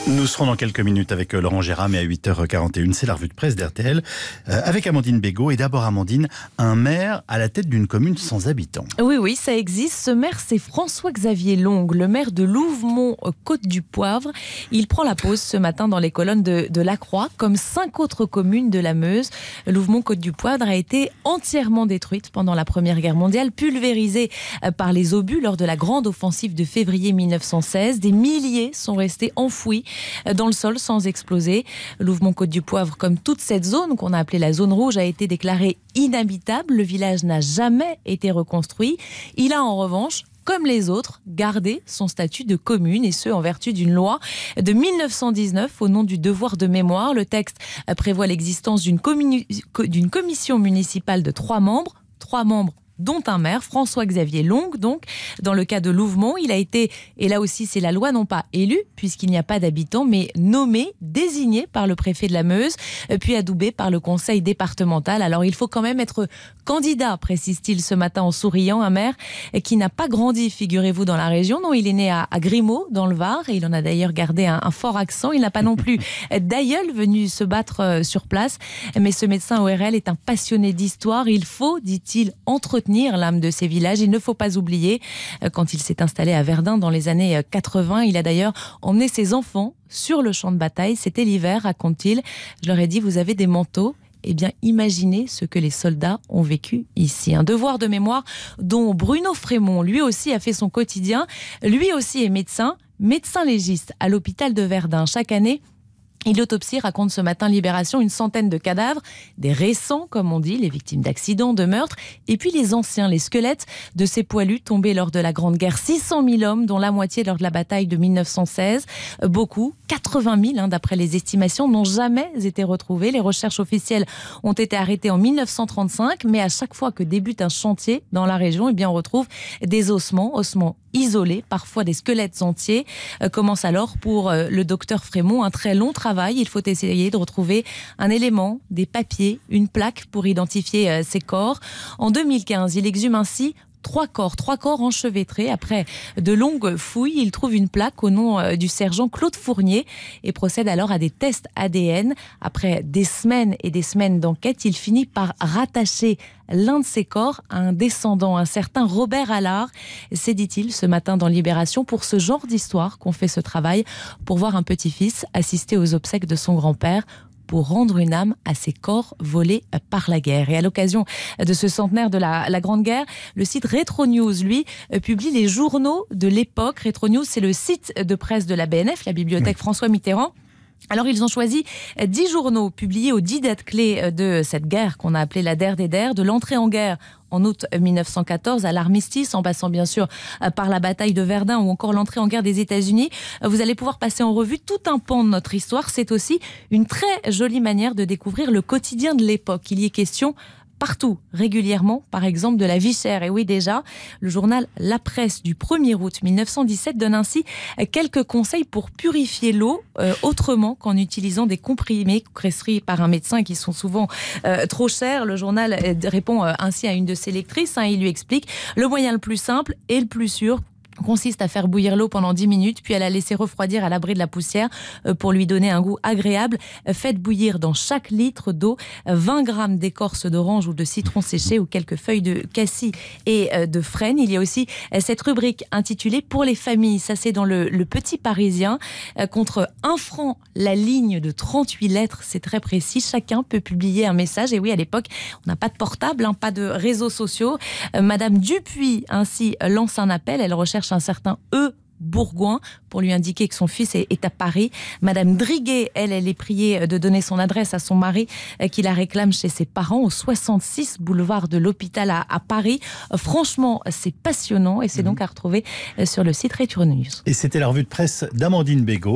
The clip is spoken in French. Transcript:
Nous serons dans quelques minutes avec Laurent Gérard, mais à 8h41, c'est la revue de presse d'RTL, avec Amandine Bégaud. Et d'abord, Amandine, un maire à la tête d'une commune sans habitants. Oui, ça existe. Ce maire, c'est François-Xavier Longue, le maire de Louvemont-Côte-du-Poivre. Il prend la pause ce matin dans les colonnes de La Croix, comme 5 autres communes de la Meuse. Louvemont-Côte-du-Poivre a été entièrement détruite pendant la Première Guerre mondiale, pulvérisée par les obus lors de la grande offensive de février 1916. Des milliers sont restés enfouis dans le sol sans exploser. Louvemont-Côte-du-Poivre, comme toute cette zone qu'on a appelée la zone rouge, a été déclarée inhabitable. Le village n'a jamais été reconstruit. Il a en revanche, comme les autres, gardé son statut de commune, et ce en vertu d'une loi de 1919 au nom du devoir de mémoire. Le texte prévoit l'existence d'une commission municipale de 3 membres dont un maire, François-Xavier Longue. Donc, dans le cas de Louvemont, il a été, et là aussi c'est la loi, non pas élu, puisqu'il n'y a pas d'habitants, mais nommé, désigné par le préfet de la Meuse, puis adoubé par le conseil départemental. Alors il faut quand même être candidat, précise-t-il ce matin en souriant, un maire qui n'a pas grandi, figurez-vous, dans la région. Non, il est né à Grimaud, dans le Var, et il en a d'ailleurs gardé un fort accent. Il n'a pas non plus d'aïeul venu se battre sur place, mais ce médecin ORL est un passionné d'histoire. Il faut, dit-il, entretenir l'âme de ces villages. Il ne faut pas oublier, quand il s'est installé à Verdun dans les années 80, il a d'ailleurs emmené ses enfants sur le champ de bataille. C'était l'hiver, raconte-t-il. Je leur ai dit, vous avez des manteaux? Eh bien, imaginez ce que les soldats ont vécu ici. Un devoir de mémoire dont Bruno Frémont, lui aussi, a fait son quotidien. Lui aussi est médecin légiste à l'hôpital de Verdun. Chaque année, il autopsie, raconte ce matin Libération, une centaine de cadavres, des récents, comme on dit, les victimes d'accidents, de meurtres, et puis les anciens, les squelettes de ces poilus tombés lors de la Grande Guerre. 600 000 hommes, dont la moitié lors de la bataille de 1916. Beaucoup, 80 000 d'après les estimations, n'ont jamais été retrouvés. Les recherches officielles ont été arrêtées en 1935, mais à chaque fois que débute un chantier dans la région, eh bien on retrouve des ossements isolés, parfois des squelettes entiers. Commence alors pour le docteur Frémont un très long travail. Il faut essayer de retrouver un élément, des papiers, une plaque pour identifier ces corps. En 2015, il exhume ainsi 3 corps enchevêtrés. Après de longues fouilles, il trouve une plaque au nom du sergent Claude Fournier et procède alors à des tests ADN. Après des semaines et des semaines d'enquête, il finit par rattacher l'un de ces corps à un descendant, un certain Robert Allard. C'est, dit-il, ce matin dans Libération, pour ce genre d'histoire qu'on fait ce travail, pour voir un petit-fils assister aux obsèques de son grand-père, pour rendre une âme à ces corps volés par la guerre. Et à l'occasion de ce centenaire de la Grande Guerre, le site Rétro News, lui, publie les journaux de l'époque. Rétro News, c'est le site de presse de la BNF, la bibliothèque François Mitterrand. Alors, ils ont choisi 10 journaux publiés aux 10 dates clés de cette guerre qu'on a appelée la der des der, de l'entrée en guerre en août 1914 à l'armistice, en passant bien sûr par la bataille de Verdun ou encore l'entrée en guerre des États-Unis. Vous allez pouvoir passer en revue tout un pan de notre histoire. C'est aussi une très jolie manière de découvrir le quotidien de l'époque. Il y est question partout, régulièrement, par exemple de la vie chère. Et oui, déjà, le journal La Presse du 1er août 1917 donne ainsi quelques conseils pour purifier l'eau autrement qu'en utilisant des comprimés prescrits par un médecin qui sont souvent trop chers. Le journal répond ainsi à une de ses lectrices. Il lui explique: le moyen le plus simple et le plus sûr consiste à faire bouillir l'eau pendant 10 minutes, puis à la laisser refroidir à l'abri de la poussière pour lui donner un goût agréable. Faites bouillir dans chaque litre d'eau 20 grammes d'écorce d'orange ou de citron séché ou quelques feuilles de cassis et de frêne. Il y a aussi cette rubrique intitulée Pour les familles. Ça, c'est dans le Petit Parisien. Contre 1 franc la ligne de 38 lettres, c'est très précis. Chacun peut publier un message. Et oui, à l'époque, on n'a pas de portable, pas de réseaux sociaux. Madame Dupuis, ainsi, lance un appel. Elle recherche un certain Bourgoin pour lui indiquer que son fils est à Paris. Madame Driguet, elle est priée de donner son adresse à son mari qui la réclame chez ses parents au 66 boulevard de l'Hôpital à Paris. Franchement, c'est passionnant et c'est donc à retrouver sur le site Rétro News. Et c'était la revue de presse d'Amandine Bégaud.